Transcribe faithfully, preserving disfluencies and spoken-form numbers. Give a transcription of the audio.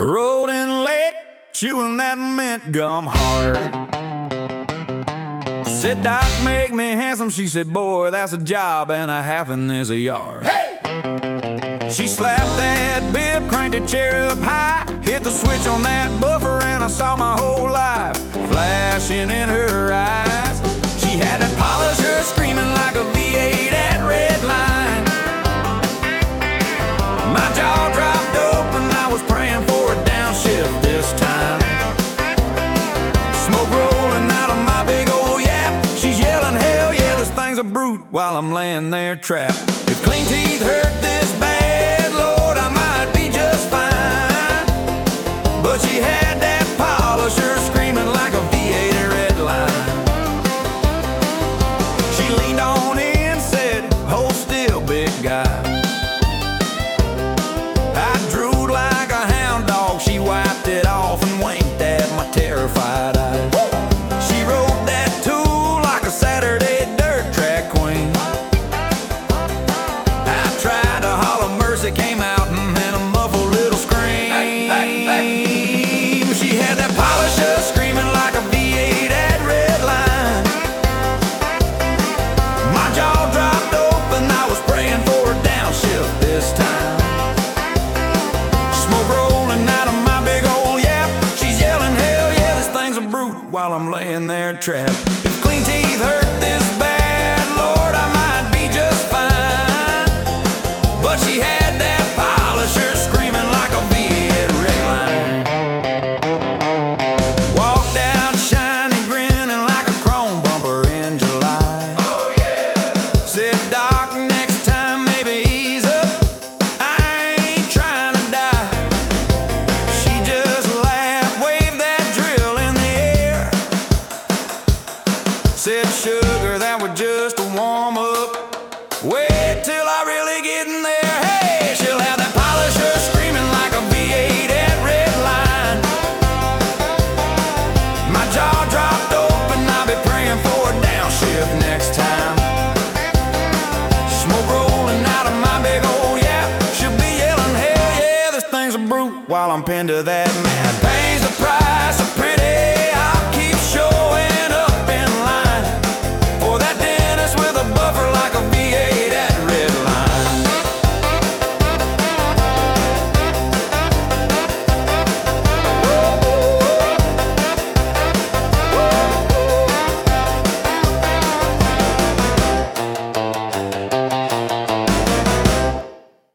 Rolling late, chewing that mint gum hard. Said, Doc, make me handsome. She said, boy, that's a job and a half and there's a yard. Hey! She slapped that bib, cranked the chair up high, hit the switch on that buffer, and I saw my whole life flashing in her eyes. She had that polisher screaming like a V eight at Redline. My jaw dropped open, I was praying for a downshift this time. Smoke rolling out of my big old yap. She's yelling, hell yeah, this thing's a brute, while I'm laying there trapped. If clean teeth hurt this bad, Lord, I might be just fine. But she had that polisher screaming like a V eight at Redline. She leaned on in, said, hold still, big guy. I drooled like a hound dog. She wiped it off and winked at my terrified eyes. She rode that tool like a Saturday dirt track queen. I tried to holler mercy, came out and then a muffled little scream. She had that polisher screaming like a V eight at Redline. My jaw dropped open, I was praying for a downshift this time. Smoke rolling out of my big old yap. She's yelling, hell yeah, this thing's a brute, while I'm laying there trapped. If clean teeth hurt this bad, Lord, I might be just fine. But she had that polisher screaming like a V eight at Redline. Walked out shiny, grinning like a chrome bumper in July. Oh yeah. Said, Doc, next time maybe ease up, I ain't trying to die. She just laughed, waved that drill in the air. Said, sugar, that was just a warm up. Wait till I really get in there. Hey, she'll have that polisher screaming like a V eight at Redline. My jaw dropped open, I'll be praying for a downshift next time. Smoke rolling out of my big old yap. She'll be yelling, hell yeah, this thing's a brute, while I'm pinned to that mad pain.